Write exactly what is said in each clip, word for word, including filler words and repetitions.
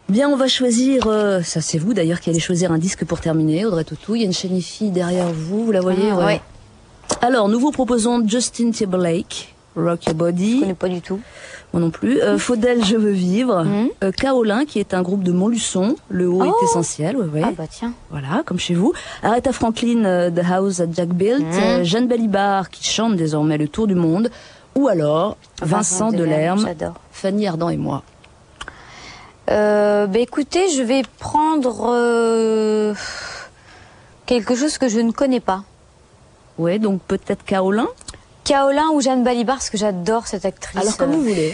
Bien, on va choisir, euh, ça c'est vous d'ailleurs qui allez choisir un disque pour terminer, Audrey Tautou. Il y a une chaîne fille derrière vous, vous la voyez? Ah, ouais. ouais. Alors, nous vous proposons Justin Timberlake, Rock Your Body. Je connais pas du tout. Moi non plus. Euh, Faudel, Je veux vivre. Mmh. Euh, Kaolin, qui est un groupe de Montluçon. Le haut Oh. est essentiel, ouais, ouais. Ah bah tiens. Voilà, comme chez vous. Aretha Franklin, euh, The House that Jack Built. Mmh. Euh, Jeanne Balibar, qui chante désormais le tour du monde. Ou alors, Vincent, Vincent Delerme, j'adore. Fanny Ardant et moi. Euh, bah écoutez, je vais prendre euh, quelque chose que je ne connais pas. Ouais, donc peut-être Kaolin. Kaolin ou Jeanne Balibar, parce que j'adore cette actrice. Alors, comme vous voulez.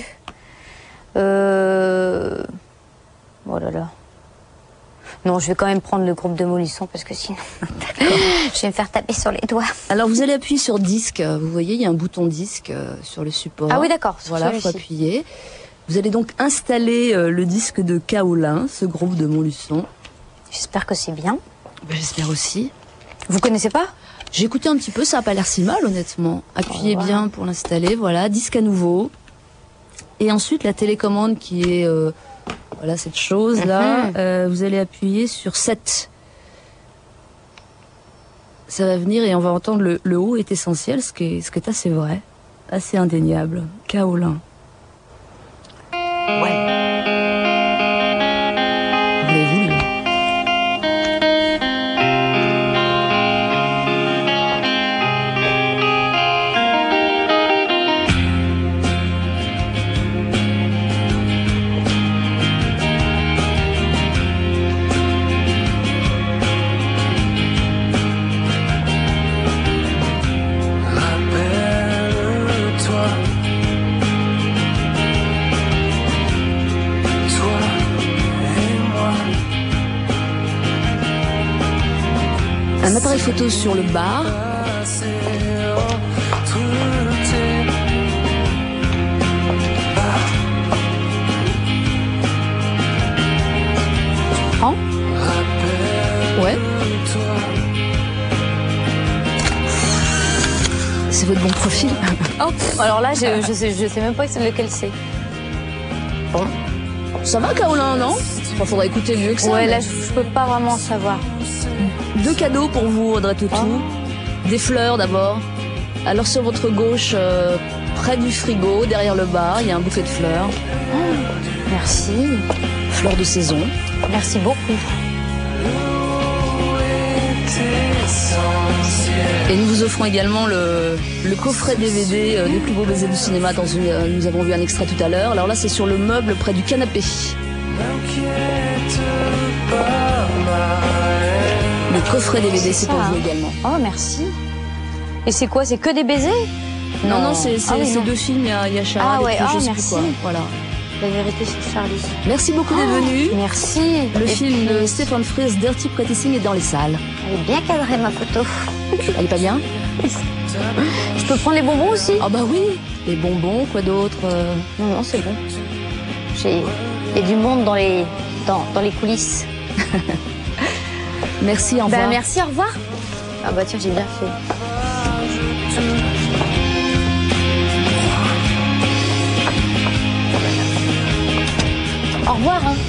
Euh... Oh là là. Non, je vais quand même prendre le groupe de Montluçon, parce que sinon, je vais me faire taper sur les doigts. Alors, vous allez appuyer sur disque. Vous voyez, il y a un bouton disque euh, sur le support. Ah oui, d'accord. Voilà, il faut appuyer. Vous allez donc installer euh, le disque de Kaolin, ce groupe de Montluçon. J'espère que c'est bien. Ben, j'espère aussi. Vous connaissez pas? J'ai écouté un petit peu, ça n'a pas l'air si mal, honnêtement. Appuyez Oh, wow. bien pour l'installer, voilà, disque à nouveau. Et ensuite, la télécommande qui est, euh, voilà, cette chose-là, Mm-hmm. euh, vous allez appuyer sur sept. Ça va venir et on va entendre le, le haut est essentiel, ce qui est, ce qui est assez vrai, assez indéniable. Kaolin. Ouais. Vous l'avez voulu. Un appareil photo sur le bar. Hein? Ouais. C'est votre bon profil. Oh, alors là, je, je, sais, je sais même pas lequel c'est. Bon. Ça va, Kaolin, non? Il faudrait écouter mieux que ça. Ouais, mais... là, je, je peux pas vraiment savoir. Deux cadeaux pour vous, Audrey Tautou. Oh. Des fleurs d'abord. Alors sur votre gauche, euh, près du frigo, derrière le bar, il y a un bouquet de fleurs. Oh, merci. Fleurs de saison. Merci beaucoup. Et nous vous offrons également le, le coffret D V D euh, des plus beaux baisers du cinéma. Dans une, euh, nous avons vu un extrait tout à l'heure. Alors là, c'est sur le meuble près du canapé. Le coffret D V D, c'est pour vous également. Oh, merci. Et c'est quoi? C'est que des baisers? Non, non, c'est Ah oui, non. deux films. Il y a, il y a Charade Ah ouais, et puis oh, je sais merci. plus quoi. Voilà. La vérité, c'est Charlie. Merci beaucoup d'être venu. Merci. Le Et film puis, de Stéphane Fries, Dirty Practicing, est dans les salles. Elle est bien cadrée, ma photo. Elle est pas bien? Je peux prendre les bonbons aussi? Ah bah oui. Les bonbons, quoi d'autre euh... Non, non, c'est bon. J'ai... Il y a du monde dans les, dans, dans les coulisses. Merci, au revoir. Ben, merci, au revoir. Ah bah tiens, j'ai bien fait. Au revoir, hein.